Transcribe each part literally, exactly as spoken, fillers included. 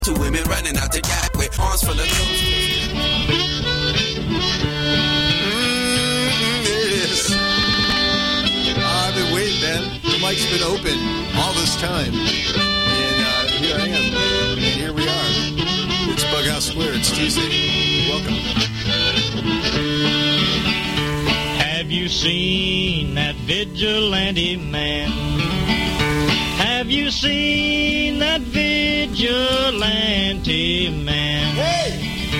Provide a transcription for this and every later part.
Two women running out the gap with arms full of clothes. Mm, there it is. I've been waiting, man. The mic's been open all this time. And uh, here I am. And here we are. It's Bughouse Square. It's Tuesday. Welcome. Have you seen that vigilante man? Have you seen that vigilante man? Hey!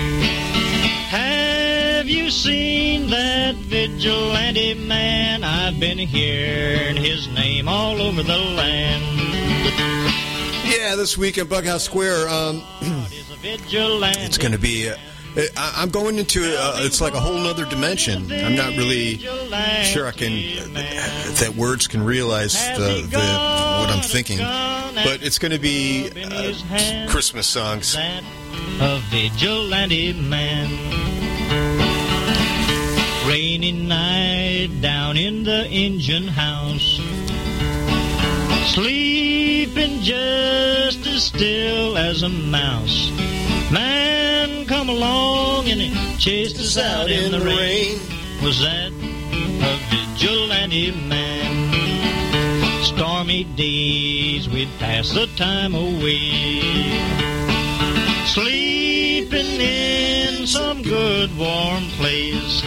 Have you seen that vigilante man? I've been hearing his name all over the land. Yeah, this week at Bughouse Square, um, it's going to be... Uh, I, I'm going into uh, it's like a whole other dimension. I'm not really sure I can uh, that words can realize the, the what I'm thinking, but it's going to be uh, Christmas songs. A vigilante man. Rainy night down in the engine house, sleeping just as still as a mouse. Man come along and he chased us out in the rain. Was that a vigilante man? Stormy days we'd pass the time away, sleeping in some good warm place.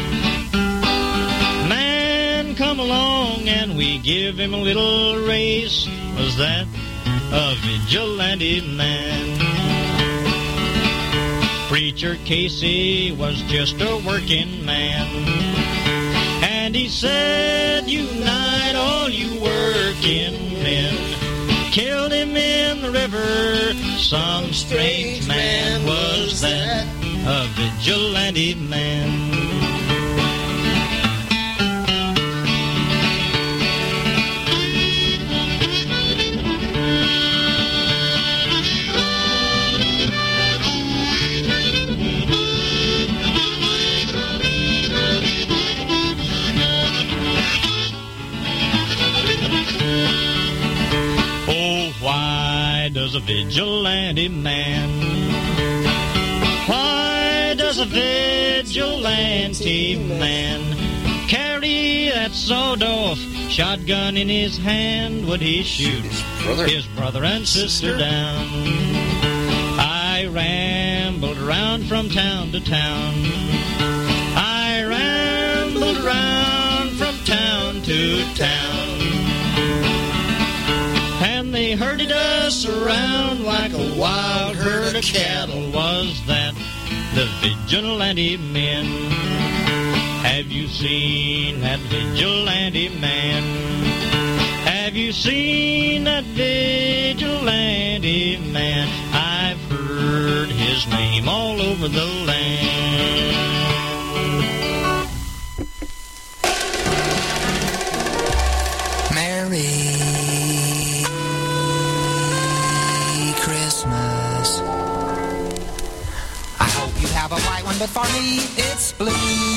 Man come along and we give him a little race. Was that a vigilante man? Preacher Casey was just a working man, and he said, unite all you working men. Killed him in the river, some strange man. Was that a vigilante man? Why does a vigilante man, why does a vigilante man carry that sawed-off shotgun in his hand? Would he shoot his brother, his brother and sister down? I rambled around from town to town, I rambled around from town to town, and they herded us around like a wild herd of cattle. Was that the vigilante men? Have you seen that vigilante man? Have you seen that vigilante man? I've heard his name all over the land. Mary Christmas. I hope you have a white one, but for me it's blue.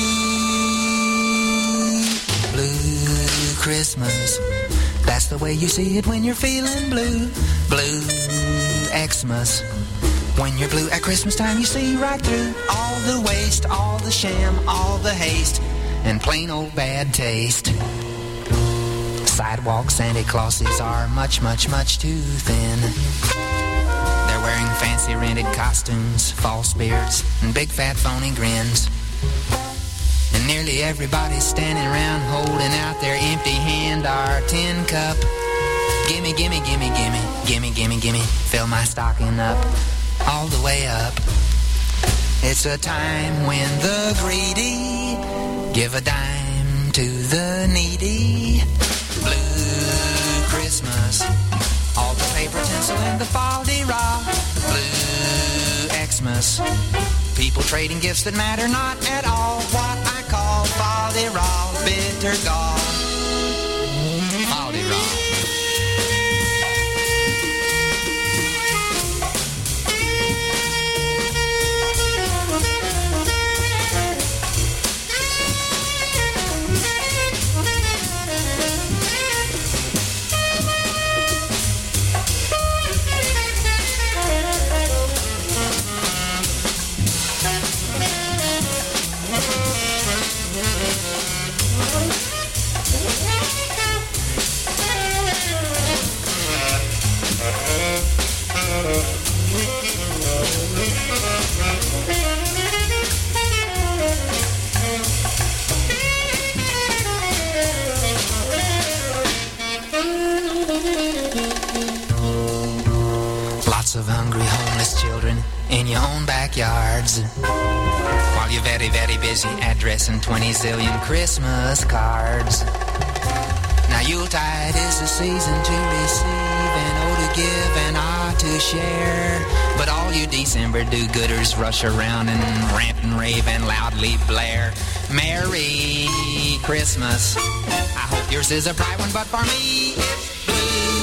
Blue Christmas. That's the way you see it when you're feeling blue. Blue Xmas. When you're blue at Christmas time, you see right through all the waste, all the sham, all the haste, and plain old bad taste. Sidewalk Santa Clauses are much, much, much too thin. They're wearing fancy rented costumes, false beards, and big fat phony grins. And nearly everybody's standing around holding out their empty hand or tin cup. Gimme, gimme, gimme, gimme, gimme, gimme, gimme, fill my stocking up, all the way up. It's a time when the greedy give a dime to the needy. Blue Christmas. All the paper tinsel and the fol-de-rol. Blue Xmas. People trading gifts that matter not at all. What I call fol-de-rol, bitter gall. Fol-de-rol. Christmas children in your own backyards, while you're very, very busy addressing twenty zillion Christmas cards. Now Yuletide is the season to receive and oh to give and ah to share. But all you December do-gooders rush around and rant and rave and loudly blare. Merry Christmas. I hope yours is a bright one, but for me it's blue.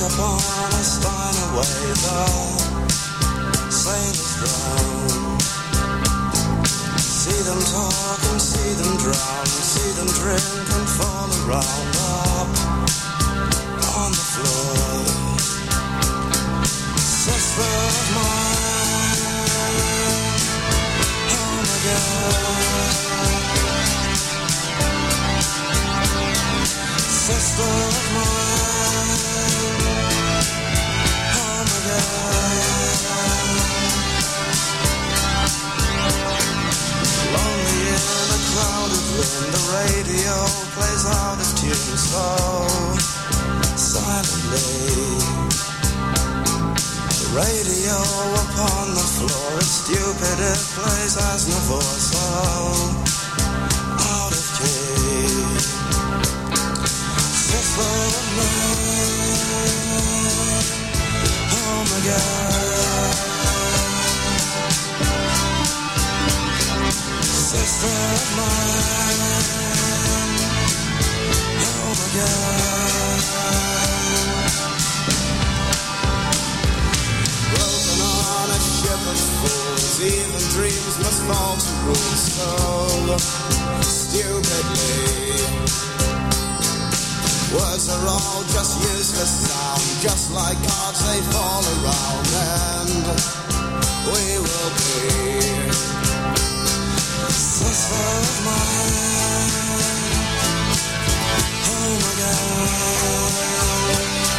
upon a Steinway, the sailors drown. See them talk and see them drown, see them drink and fall around up on the floor. Sister of mine, oh my God. Sister of mine, oh my God. Lonely in a crowded room, the radio plays out of tune so silently. The radio upon the floor is stupid, it plays as Navor so out of key. Sister of mine, oh my God. Sister of mine, oh my God. Broken on a ship of fools, even dreams must fall to rules so stupidly. Words are all just useless sound, just like cards they fall around, and we will be sister of mine, oh my God.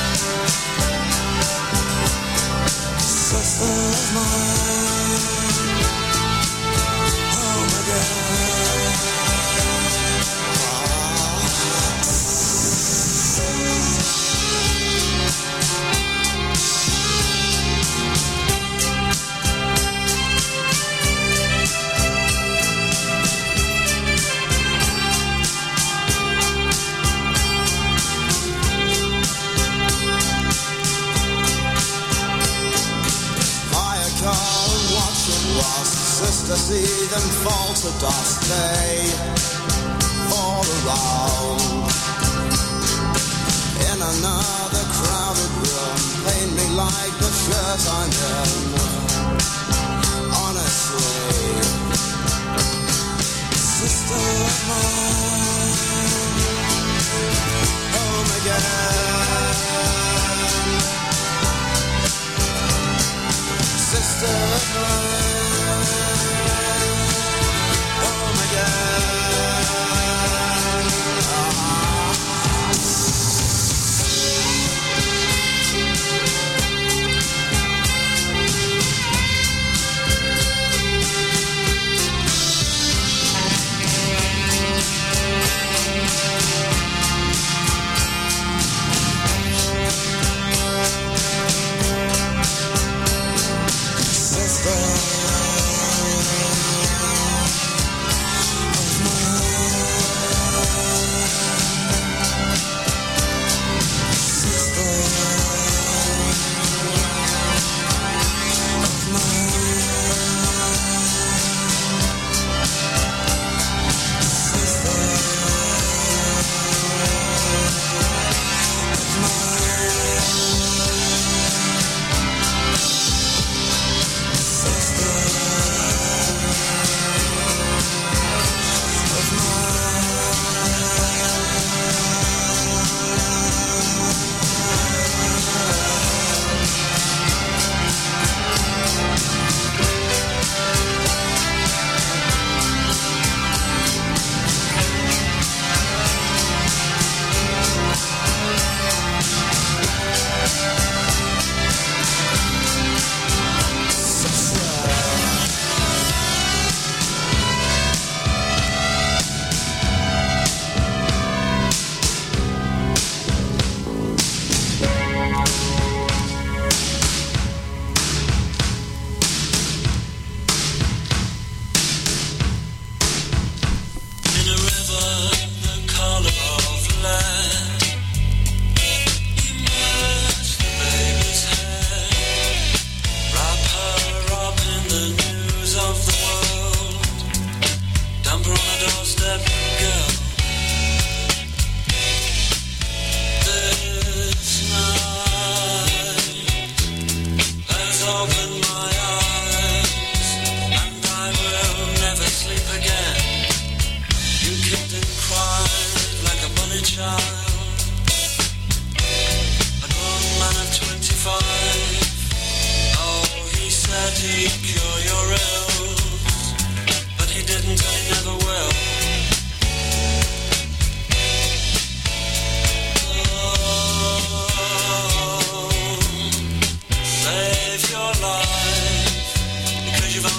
Sister of mine, oh my God. Sister, see them fall to dust, they fall around. In another crowded room, paint me like the shirt I'm in. Honestly, sister of mine, oh my God. Sister of mine, oh my God. Sister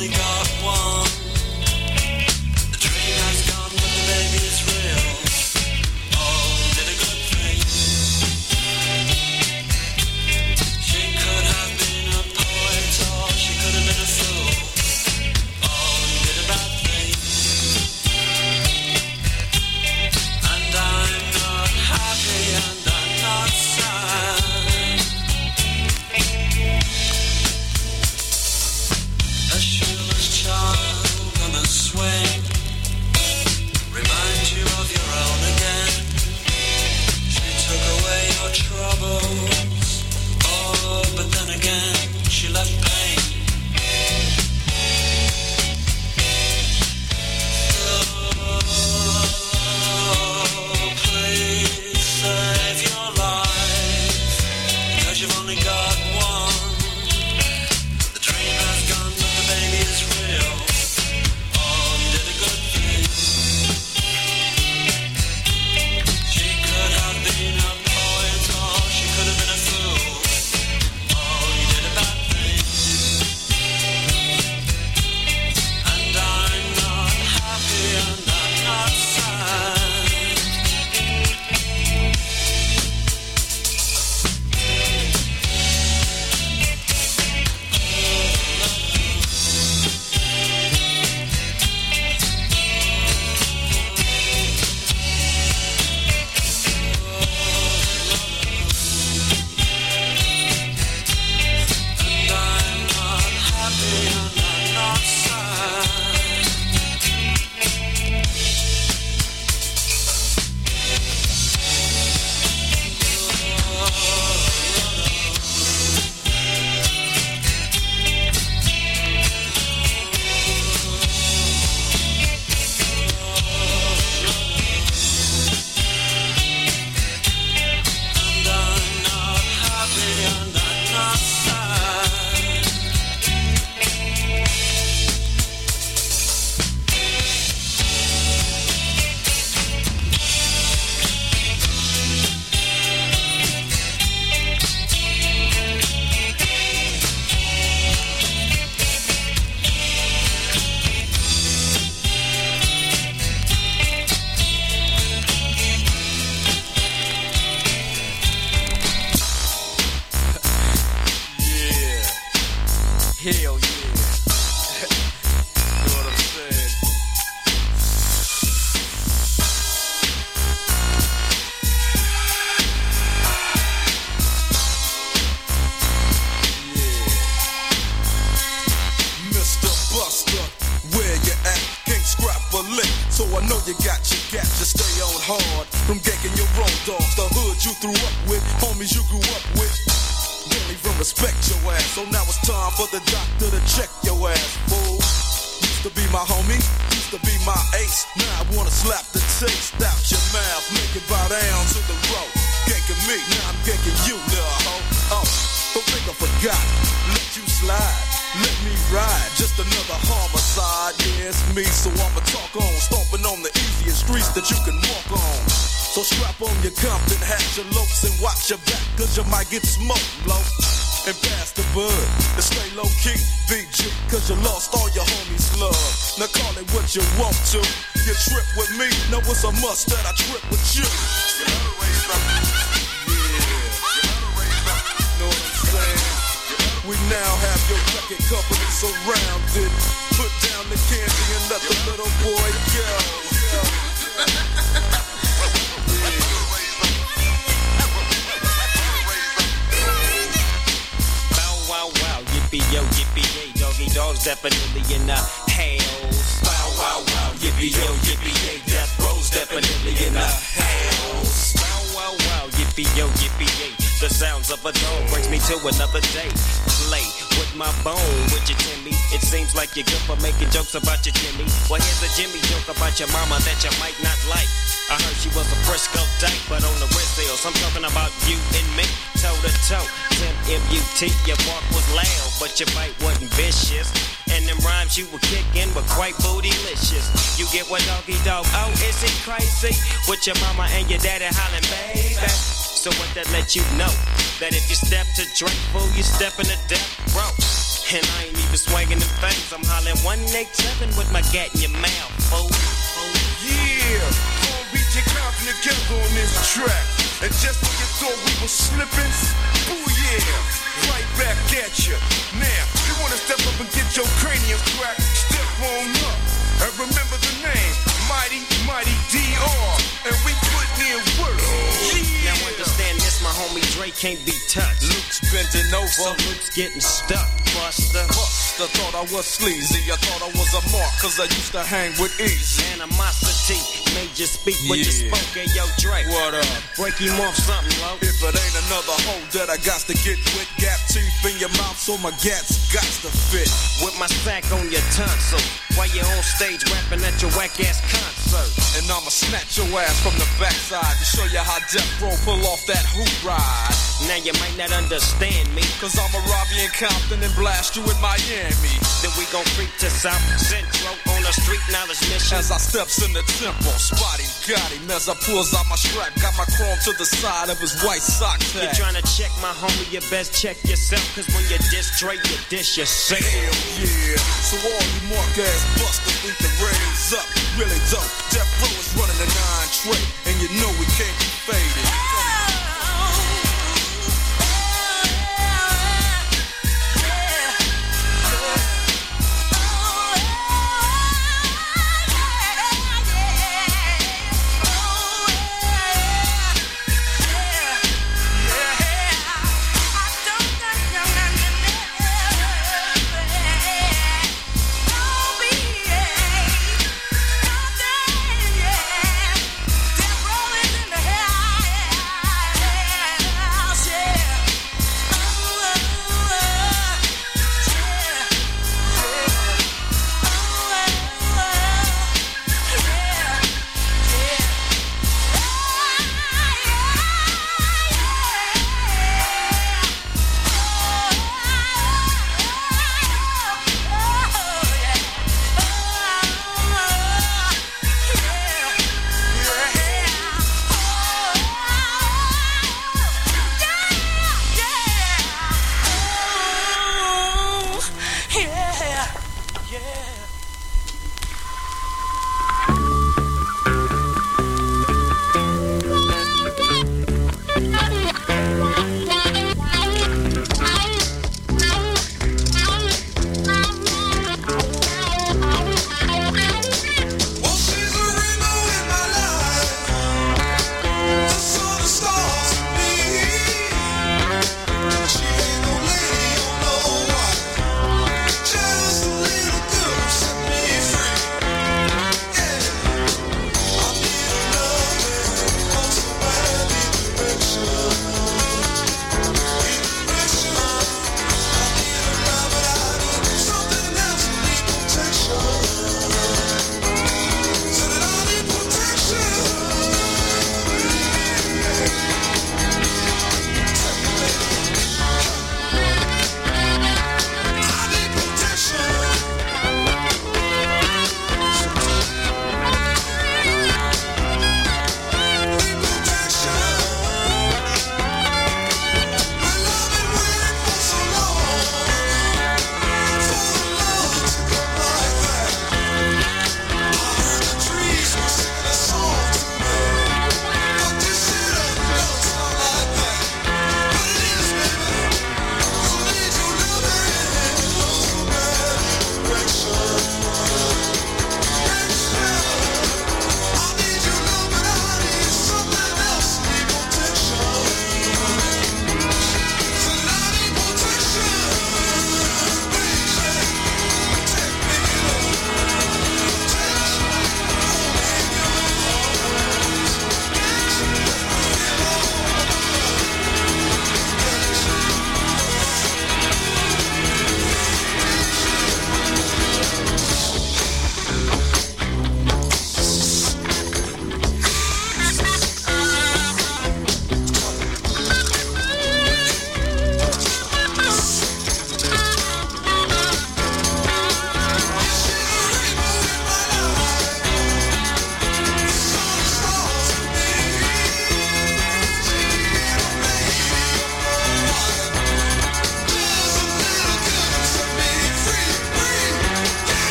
only got one. The dream has gone, but the baby is real. Oh, did a good thing. She could have been a poet, or she could have been a fool. Oh, did a bad thing. And I'm not happy, and I'm not sad. A shoeless child on a swing, remind you of your own again. She took away your troubles, oh, but then again she left pain. Oh, please save your life, because you've only got one. The dream has gone, but the baby is real. Oh, you did a good thing. She could have been a poet, or she could have been a fool. Oh, you did a bad thing. And I'm not happy, and I'm not sad. And I'm not happy, and I'm not sad. And I'm not happy, and I'm not sad. Yeah. Hell yeah. Know what I'm saying? Yeah. Mister Buster, where you at? Can't scrap a lick, so I know you got your gap. Just stay on hard from ganking your road dogs. The hood you threw up with, homies you grew up with. Don't even respect your ass, so now it's time for the doctor to check your ass, fool. Used to be my homie, used to be my ace. Now I wanna slap the taste out your mouth, make it bow down to the road. Ganking me, now I'm ganking you, little hoe. Oh, don't think I forgot, let you slide, let me ride. Just another homicide, yeah, it's me, so I'ma talk on. Stomping on the easiest streets that you can walk on. So strap on your Compton hat, your lopes, and watch your back, cause you might get smoked, blow. And pass the bud, and stay low key, B G, cause you lost all your homies' love. Now call it what you want to. You trip with me, now it's a must that I trip with you. You better raise up. Yeah. You better raise up. Know what I'm saying? We now have your record company surrounded. Put down the candy and let the little boy go. Wow, wow, yippee yo, yippee yay, doggy dogs definitely in the house. Wow, wow, wow, yippee yo, yippee yay, death row's definitely in the house. Wow, wow, wow, yippee yo, yippee yay, the sounds of a dog brings me to another day. Play with my bone, with your Timmy. It seems like you're good for making jokes about your Jimmy. Well, here's a Jimmy joke about your mama that you might not like. I heard she was a Frisco dyke, but on the wrist sales, I'm talking about you and me, toe to toe. Tim M U T, your walk was loud, but your bite wasn't vicious. And them rhymes you were kicking were quite bootylicious. You get what doggy dog, oh, is it crazy? With your mama and your daddy hollering, baby. So what that let you know? That if you step to drink, fool, you step in the death row. And I ain't even swinging them things. I'm hollering one eighty-seven with my gat in your mouth, fool. Yeah, gonna beat your counting together on this track. And just when you thought we were slipping, ooh yeah, right back at you. Now, you wanna step up and get your cranium cracked, step on up. And remember the name, Mighty, Mighty D R. And we putting in work. Yeah. Now understand this, my homie Dre can't be touched. Luke's bending over. So Luke's getting stuck, Buster. Buster thought I was sleazy. I thought I was a mark, cause I used to hang with Easy. Animosity made you speak what yeah. you spoke. Hey, yo, Dre. What up? Break him off something, low. If it ain't another hoe that I got to get with, gap teeth in your mouth so my gats got to fit. With my sack on your tonsil, while you're on stage rapping at your whack ass concert. And I'ma snatch your ass from the backside to show you how Death Row pull off that hoop ride. Now you might not understand me, cause I'ma rob you in Compton and blast you in Miami. Then we gon' creep to South Central on a street knowledge mission. As I steps in the temple, spotty got him as I pulls out my strap. Got my chrome to the side of his white sock tag. You're trying to check my homie, you best check yourself. Cause when you diss Dre, you diss yourself. Hell yeah. So all you mark ass busters need to raise up. Really dope. Death Row is running a nine tray. And you know we can't be faded.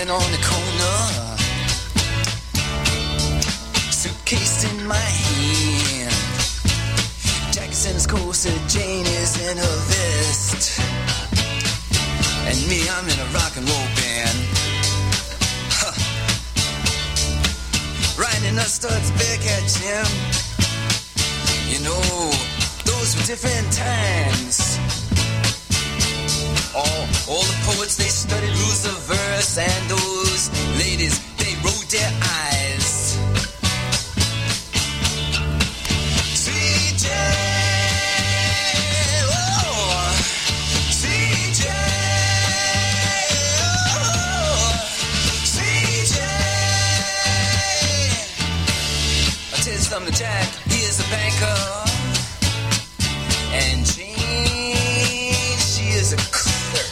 standing on the corner, suitcase in my hand. Jackson's corset, Jane is in her vest, and me, I'm in a rock and roll band. Huh. Riding the studs back at Jim. You know, those were different times. All, all the poets, they studied rules of verse, and those ladies, they rolled their eyes. C J, oh, C J, oh, C J. I'll tell you something, Jack, he is a banker, and Jane, she is a clerk.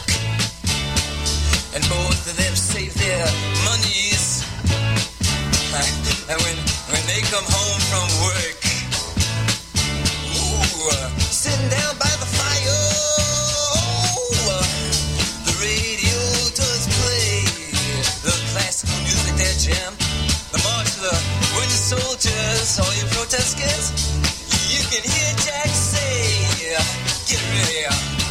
And both of them save their monies. And when, when they come home from work, ooh, uh, sitting down by the fire, ooh, uh, the radio does play the classical music that jam. The march of the wooden soldiers, all you protesters, you can hear Jack say, get ready.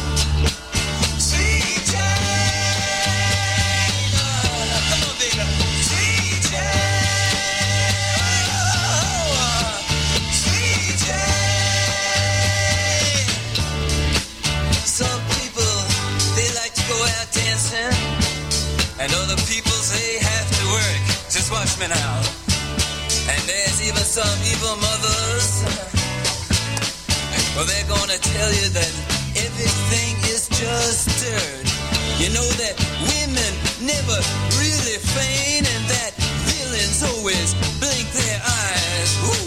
And other people say have to work. Just watch me now. And there's even some evil mothers. Well, they're gonna tell you that everything is just dirt. You know that women never really feign, and that villains always blink their eyes. Ooh.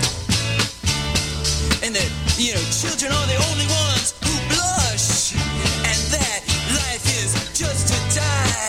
And that, you know, children are the only ones who blush. And that life is just to die.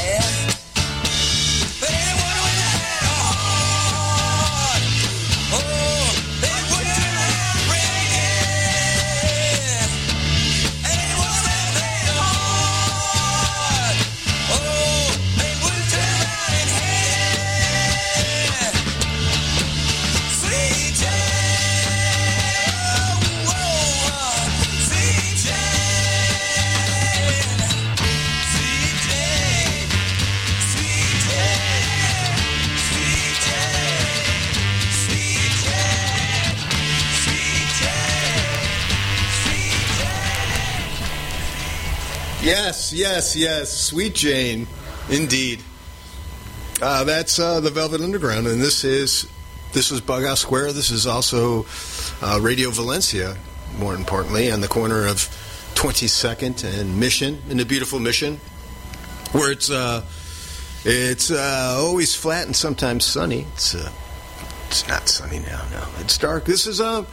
Yes, yes, yes. Sweet Jane. Indeed. Uh, that's uh, the Velvet Underground, and this is this is Bughouse Square. This is also uh, Radio Valencia, more importantly, on the corner of twenty-second and Mission, in the beautiful Mission, where it's uh, it's uh, always flat and sometimes sunny. It's uh, it's not sunny now. No, it's dark. This is uh,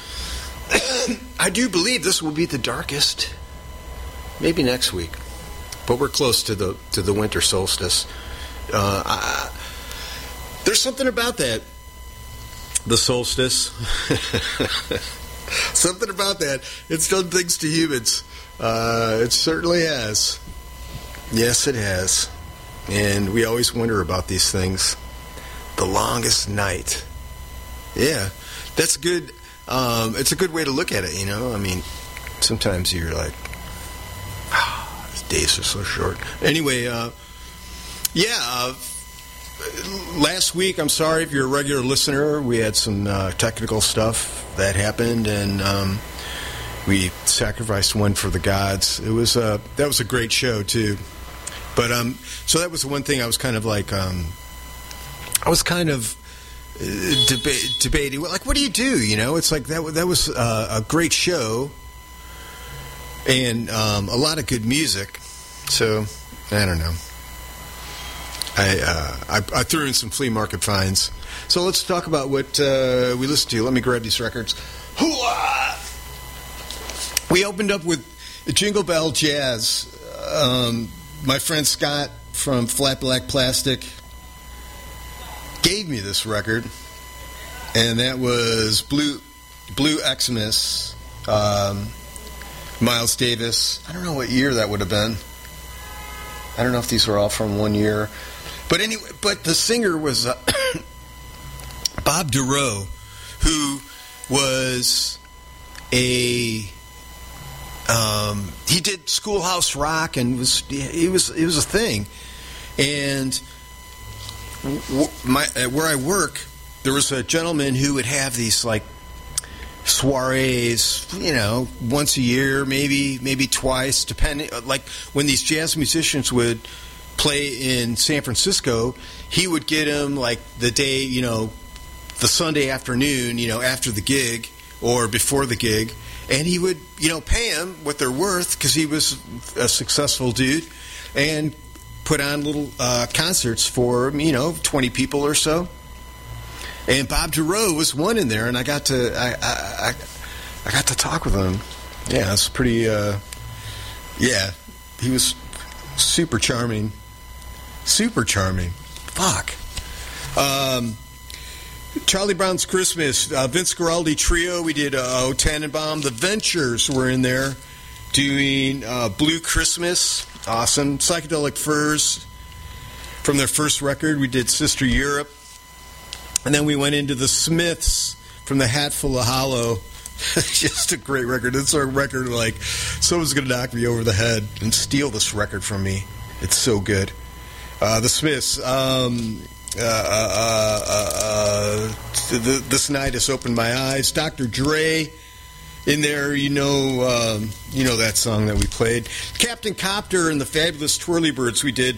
I do believe this will be the darkest. Maybe next week, but we're close to the to the winter solstice. Uh, I, there's something about that, the solstice. Something about that. It's done things to humans. Uh, it certainly has. Yes, it has. And we always wonder about these things. The longest night. Yeah, that's good. Um, it's a good way to look at it. You know, I mean, sometimes you're like, days are so short. Anyway, uh, yeah, uh, last week, I'm sorry if you're a regular listener, we had some uh, technical stuff that happened, and um, we sacrificed one for the gods. It was uh, that was a great show, too. But, um, so that was the one thing I was kind of like, um, I was kind of uh, deba- debating, like, what do you do, you know? It's like, that, that was uh, a great show. And um, a lot of good music, so I don't know. I, uh, I I threw in some flea market finds. So let's talk about what uh, we listened to. Let me grab these records. Hoo-ah! We opened up with Jingle Bell Jazz. Um, my friend Scott from Flat Black Plastic gave me this record, and that was Blue Blue Xmas. Um, Miles Davis. I don't know what year that would have been. I don't know if these were all from one year. But anyway, but the singer was uh, Bob Dorough, who was a um, he did Schoolhouse Rock and was he was it was a thing. And w- my where I work, there was a gentleman who would have these like soirees, you know, once a year, maybe maybe twice, depending. Like when these jazz musicians would play in San Francisco, he would get them like the day, you know, the Sunday afternoon, you know, after the gig or before the gig, and he would, you know, pay them what they're worth because he was a successful dude, and put on little uh, concerts for, you know, twenty people or so. And Bob Dorough was one in there, and I got to I I, I, I got to talk with him. Yeah, it's pretty. Uh, yeah, he was super charming. Super charming. Fuck. Um, Charlie Brown's Christmas, uh, Vince Guaraldi Trio. We did uh, O Tannenbaum. The Ventures were in there doing uh, Blue Christmas. Awesome. Psychedelic Furs from their first record. We did Sister Europe. And then we went into the Smiths from the Hatful of Hollow. Just a great record. It's a record like someone's going to knock me over the head and steal this record from me. It's so good. Uh, the Smiths. Um, uh, uh, uh, uh, th- this night has opened my eyes. Doctor Dre in there. You know, um, you know that song that we played. Captain Copter and the Fabulous Twirlybirds. We did.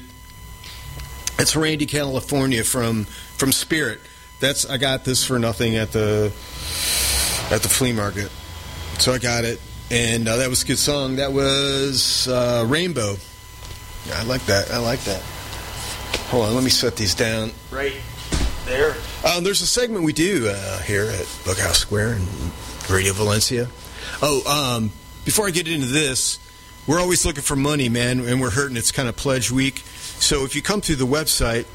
It's Randy, California from from Spirit. That's I got this for nothing at the at the flea market, so I got it, and uh, that was a good song. That was uh, Rainbow. Yeah, I like that. I like that. Hold on, let me set these down right there. Um, there's a segment we do uh, here at Bughouse Square and Radio Valencia. Oh, um, before I get into this, we're always looking for money, man, and we're hurting. It's kind of pledge week, so if you come through the website,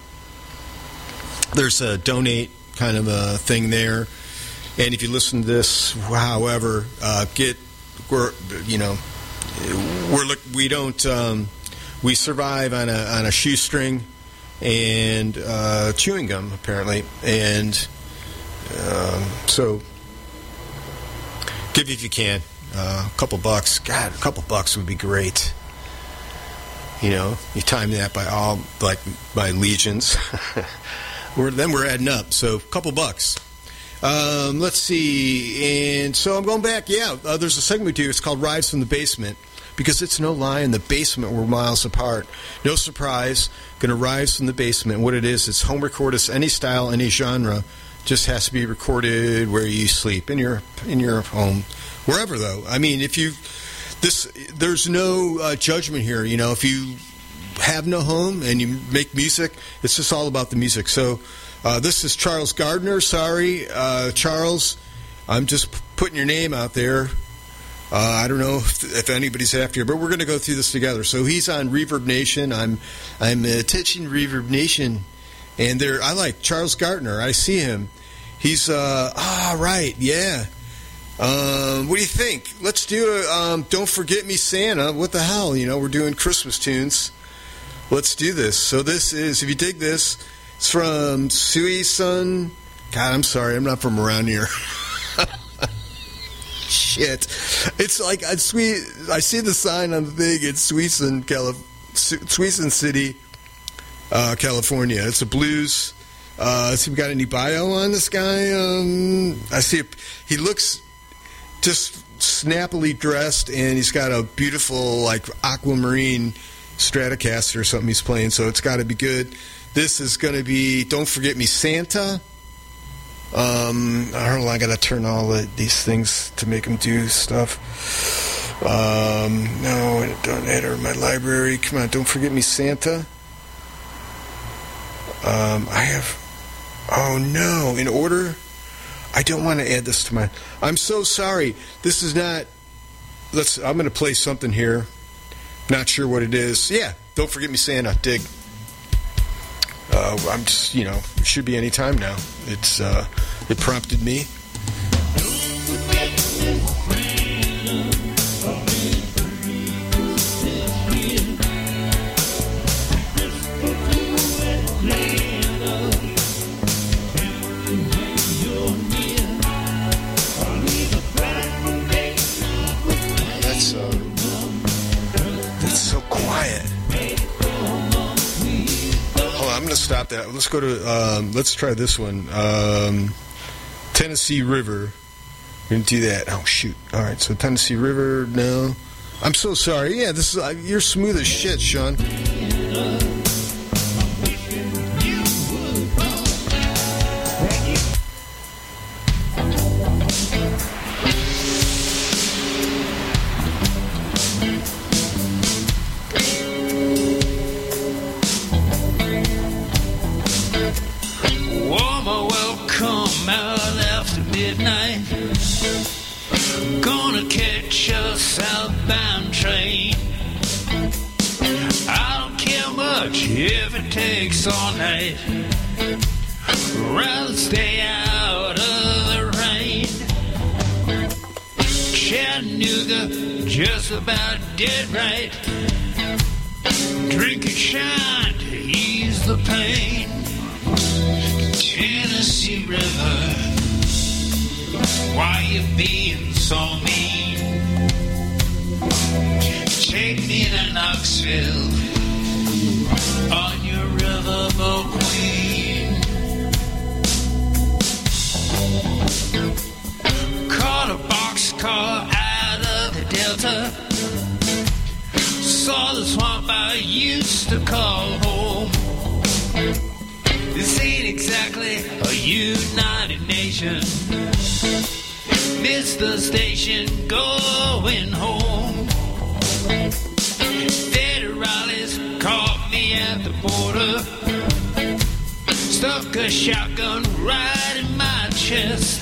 there's a donate kind of a thing there. And if you listen to this, however, uh, get we're you know we're look we don't um, we survive on a on a shoestring and uh, chewing gum apparently, and um, so give if you can uh, a couple bucks. God, a couple bucks would be great. You know, you time that by all like by legions. we're then we're adding up. So a couple bucks. Um, let's see. And so I'm going back. Yeah, uh, there's a segment we do. It's called Rides from the Basement. Because it's no lie, in the basement we're miles apart. No surprise. Going to rise from the basement. What it is, it's home recorded, any style, any genre. Just has to be recorded where you sleep, in your in your home, wherever though. I mean, if you this, there's no uh, judgment here. You know, if you have no home and you make music, it's just all about the music. So. Uh, this is Charles Gardner. Sorry, uh, Charles. I'm just p- putting your name out there. Uh, I don't know if, if anybody's after you, but we're going to go through this together. So he's on Reverb Nation. I'm I'm uh, touching Reverb Nation, and there I like Charles Gardner. I see him. He's uh ah right yeah. Um, what do you think? Let's do a um, Don't Forget Me Santa. What the hell? You know, we're doing Christmas tunes. Let's do this. So this is, if you dig this. It's from Suisun. God, I'm sorry. I'm not from around here. Shit. It's like I sweet. I see the sign on the thing. It's Suisun, Calif- Suisun City, uh, California. It's a blues. Uh, see, we got any bio on this guy? Um, I see. A, he looks just snappily dressed, and he's got a beautiful, like, aquamarine Stratocaster or something he's playing. So it's got to be good. This is going to be Don't Forget Me Santa. Um, I don't know, I got to turn all the, these things to make them do stuff. Um, no, don't enter my library. Come on, Don't Forget Me Santa. Um, I have... Oh, no, in order... I don't want to add this to my... I'm so sorry. This is not... Let's. I'm going to play something here. Not sure what it is. Yeah, Don't Forget Me Santa. Dig. Uh, I'm just, you know, it should be any time now. It's, uh, it prompted me. That's uh, that's so quiet. Hold on, I'm gonna stop that. Let's go to um, let's try this one. Um, Tennessee River. We're gonna do that. Oh shoot! All right, so Tennessee River. No, I'm so sorry. Yeah, this is uh, you're smooth as shit, Sean. Warmer welcome out after midnight. Gonna catch a southbound train. I don't care much if it takes all night. Rather stay out of the rain. Chattanooga, just about dead right. Drink and shine to ease the pain. Tennessee River, why you being so mean? Take me to Knoxville on your riverboat queen. Caught a boxcar out of the Delta. Saw the swamp I used to call home. This ain't exactly a United Nation. Missed the station going home. Federales caught me at the border. Stuck a shotgun right in my chest.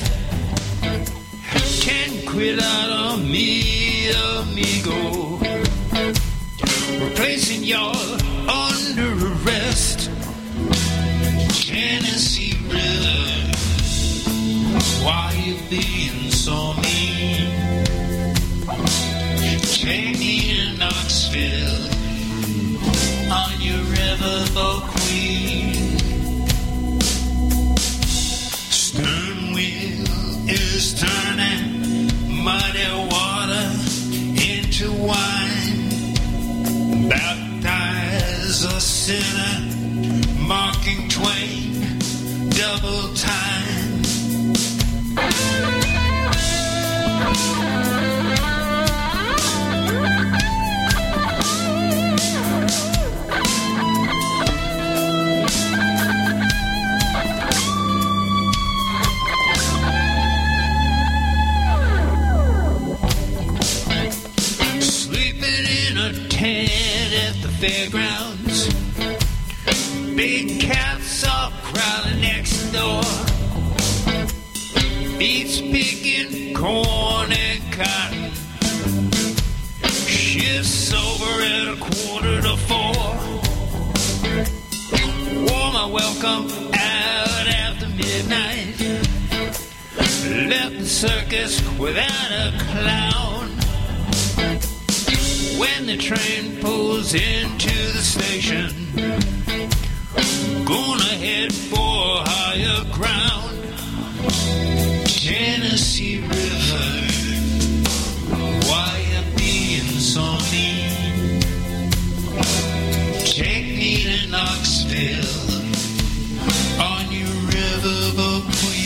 Ten quid out on me, amigo. Replacing y'all under arrest. Tennessee River, why you being so mean? Take me to Knoxville on your riverboat queen. Stern wheel is turning muddy water into wine. Baptize a sinner, marking twain, double time. Sleeping in a tent at the fairgrounds. Big cats all crowding next door. Beats picking corn and cotton. Shifts over at a quarter to four. Warmer welcome out after midnight. Left the circus without a clown. When the train pulls into the station, gonna head for higher ground. Tennessee River, why you being so mean? Take me to Knoxville on your riverboat queen.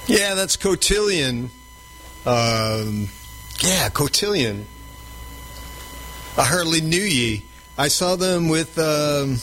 Yeah, that's Cotillion. Um, yeah, Cotillion. I hardly knew ye. I saw them with um,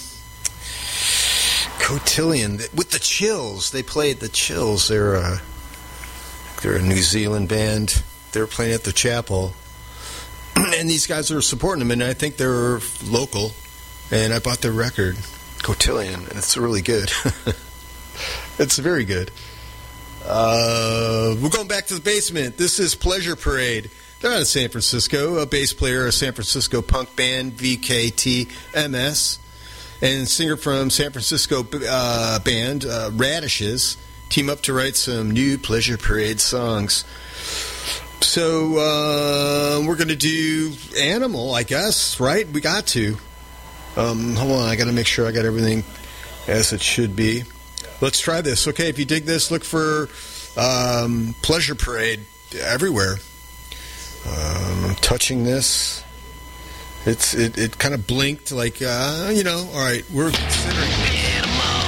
Cotillion with the Chills. They played the Chills. They're a, they're a New Zealand band. They were playing at the chapel, and these guys are supporting them. And I think they're local. And I bought their record, Cotillion, and it's really good. It's very good. Uh, we're going back to the basement. This is Pleasure Parade. They're out of San Francisco, a bass player, a San Francisco punk band, V K T M S, and singer from San Francisco uh, band, uh, Radishes, team up to write some new Pleasure Parade songs. So uh, we're going to do Animal, I guess, right? We got to. Um, hold on, I got to make sure I got everything as it should be. Let's try this. Okay, if you dig this, look for um, Pleasure Parade everywhere. Um, I'm touching this. It's it, it kind of blinked like, uh, you know, all right, we're considering Animal.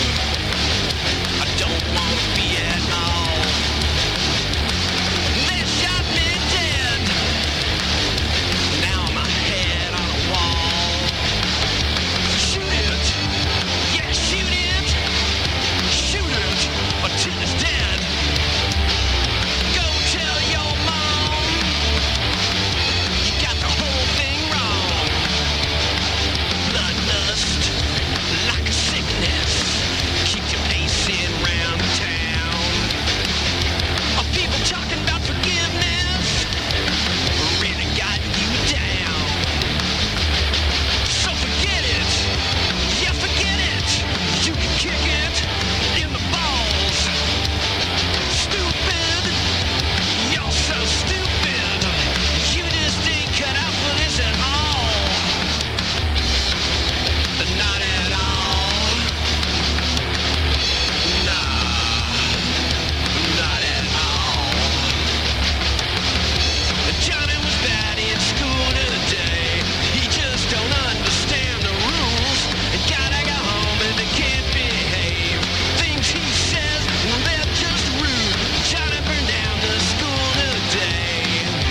I don't want to be at all. They shot me dead. Now my head on a wall. Shoot it. Yeah, shoot it. Shoot it until it's dead. Go tell your mom you got the whole thing wrong. Bloodlust, like a sickness, keep you pacing round town. Are people talking about forgiveness? Really got you down. So forget it. Yeah, forget it. You can kick it in the balls. Stupid. You're so stupid. You just ain't cut out for this at all. Not at all. Nah. Not at all. Johnny was bad in school today. He just don't understand the rules. And gotta go home and they can't behave. Things he says, well, they're just rude. Johnny burned down the school today.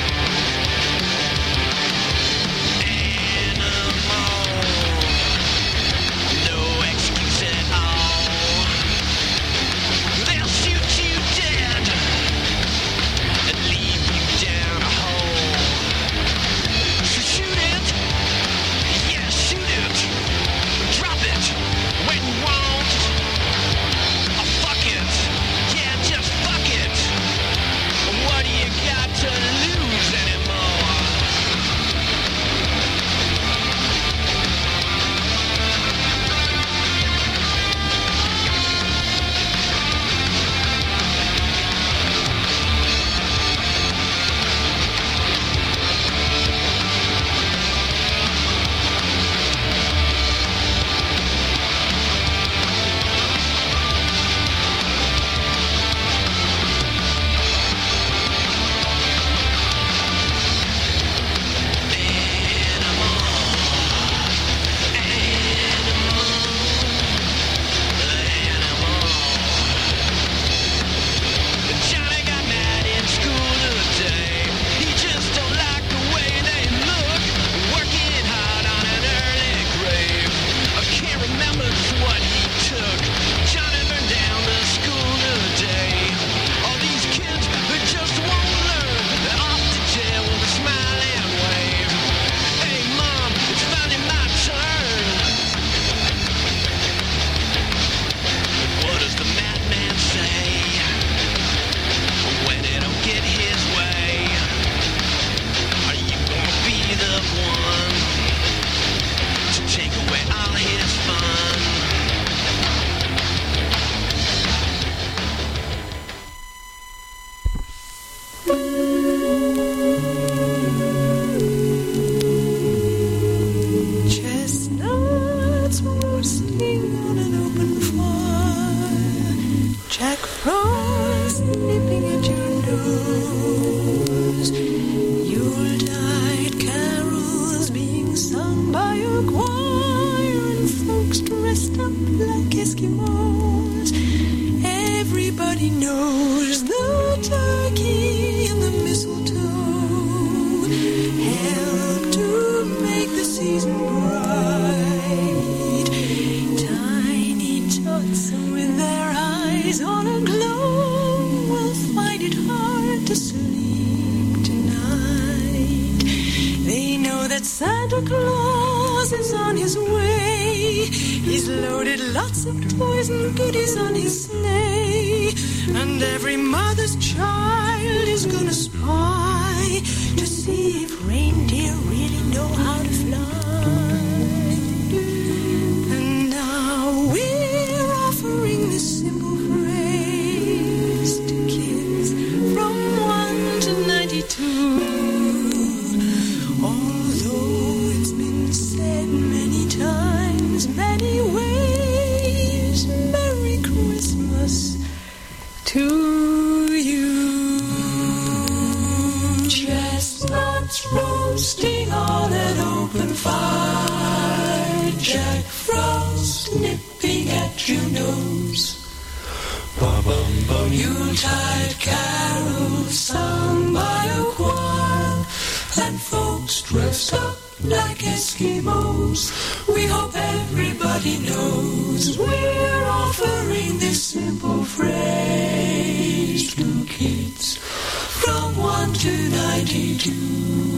Animal. No excuse at all. They'll shoot you dead and leave you down a hole. So shoot it. Yeah, shoot it. Drop it when you want. Oh, fuck it. Yeah, just fuck it. What do you got to lose anymore? Johnny got mad in school today. He just don't like the way they look. Working hard on an early grave. I can't remember what he took. Johnny burned down the school today. All these kids, they just won't learn. They're off to jail with a smile and wave. Hey, Mom, it's finally my turn. What does the madman say? When it don't get his way, are you gonna be the one to take away all his fun? Chestnuts roasting on an open fire. Jack Frost nipping at your nose. Yuletide carols being sung by a choir and folks dressed up like Eskimos. Every everybody knows the turkey and the mistletoe help to make the season bright. Tiny tots with their eyes on a glow will find it hard to sleep tonight. They know that Santa Claus is on his way. He's loaded lots of toys and goodies on his sleigh. And every mother's child is gonna spy to see if reindeer really know how to fly. And now we're offering this simple phrase to kids from one to ninety-two. Although it's been said many times, many ways, Merry Christmas to you. Chestnuts roasting on an open fire, Jack Frost nipping at your nose. Ba-bum-bum. Yuletide carols sung by a choir, and folks dressed up like Eskimos. We hope everybody knows we're offering this simple phrase to kids from one to ninety-two.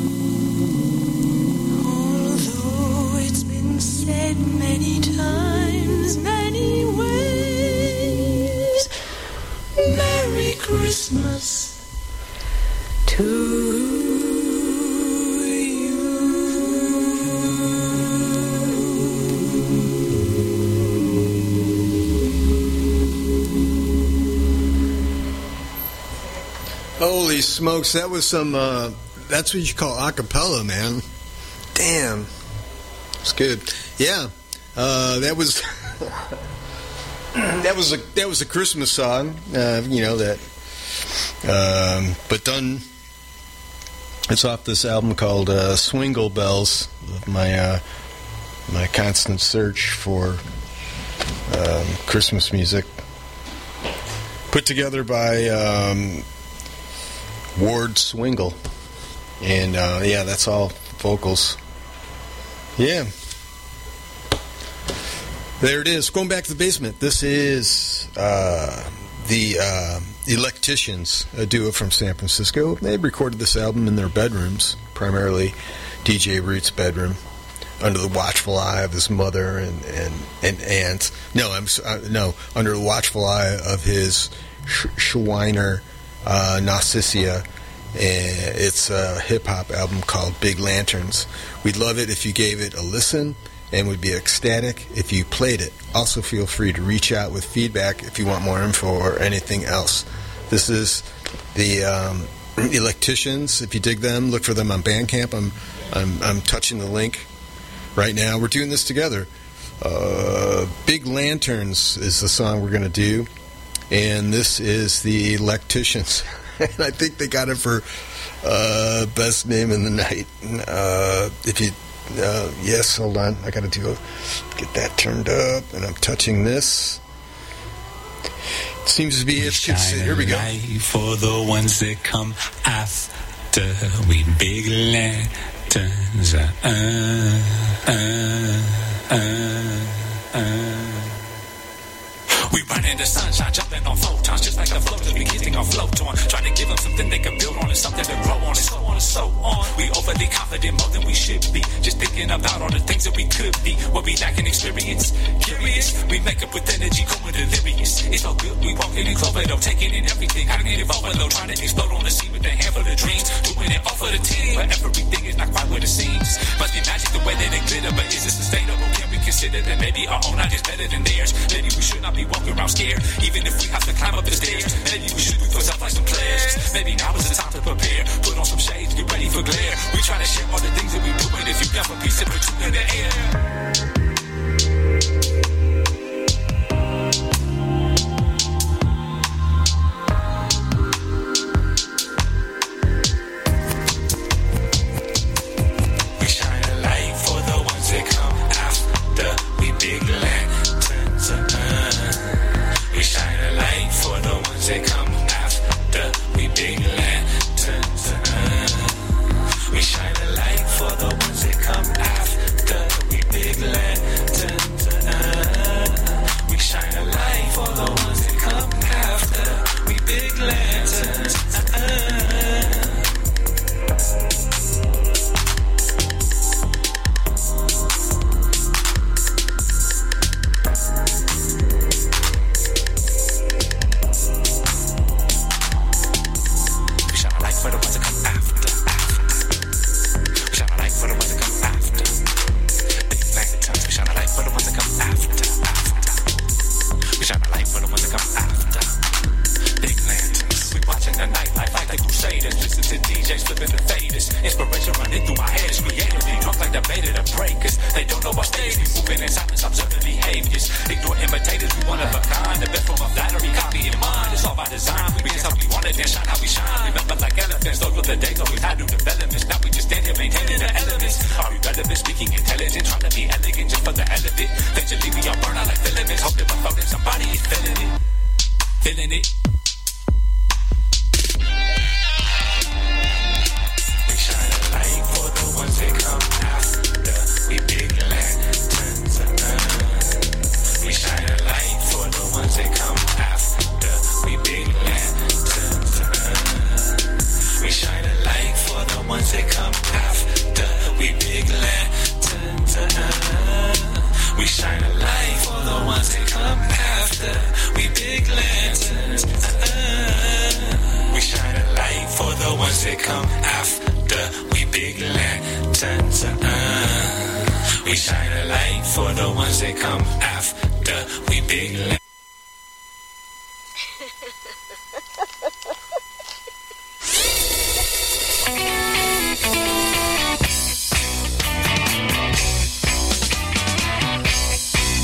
Although it's been said many times, many ways, Merry Christmas to Holy smokes, that was some, uh, that's what you call a cappella, man. Damn. It's good. Yeah. Uh, that was, that was a, that was a Christmas song, uh, you know, that, um, but done, it's off this album called, uh, Swingle Bells, my, uh, my constant search for, um, Christmas music. Put together by, um, Ward Swingle, and uh, yeah, that's all vocals. Yeah, there it is. Going back to the basement. This is uh, the uh, Electicians, a duo from San Francisco. They recorded this album in their bedrooms, primarily D J Root's bedroom, under the watchful eye of his mother and and, and aunt. No, I'm uh, no, under the watchful eye of his sh- Schweiner. Uh, Narcissia. It's a hip-hop album called Big Lanterns. We'd love it if you gave it a listen, and we'd be ecstatic if you played it. Also, feel free to reach out with feedback if you want more info or anything else. This is the um, Electicians. If you dig them, look for them on Bandcamp. I'm, I'm, I'm touching the link right now. We're doing this together. Uh, Big Lanterns is the song we're going to do. And this is the Electicians. And I think they got it for uh, Best Name in the Night. Uh, if you, uh, yes, hold on. I got to do get that turned up. And I'm touching this. It seems to be it's considered. Here we go. For the ones that come after, we big lanterns. Uh, uh, uh, uh. We run into sunshine, jumping on photons, just like the floaters we kids think on float on. Trying to give them something they can build on and something to grow on and so on and so on. We overly confident more than we should be, just thinking about all the things that we could be. What we lack in experience, curious. We make up with energy, going delirious. It's all good, we walking in clover, though, taking in everything. Cognitive overload, trying to explode on the scene with a handful of dreams. Doing it all for the team, but everything is not quite what it seems. Must be magic the way that it glitter, but is it sustainable? Can we consider that maybe our own idea is better than theirs? Maybe we should not be walking around scared, even if we have to climb up the stairs. Maybe we should do for stuff like some players. Maybe now is the time to prepare. Put on some shades, get ready for glare. We try to share all the things that we do, and if you got a piece of it, put you in the air. We shine a light for the ones that come after. We big lanterns. Uh, we shine a light for the ones other behaviors. Ignore imitators, we one of a kind. The best form of flattery, copy in mind. It's all by design. We just how we want it, then shine how we shine. Remember like elephants, those were the days when we had new developments. Now we just stand here maintaining the elements. Are we relevant, speaking intelligent, trying to be elegant just for the element? Eventually we all burn out like filaments. Hope that we're floating, somebody is feeling it. Feeling it. We shine a light for the ones that come after. We big lanterns. We shine a light for the ones that come after. We big lanterns. We shine a light for the ones that come after. We big lanterns. We shine a light for the ones that come after. We big lanterns. We shine a light for the ones that come after. We big lanterns. We shine a light for the ones that come after. We big lanterns.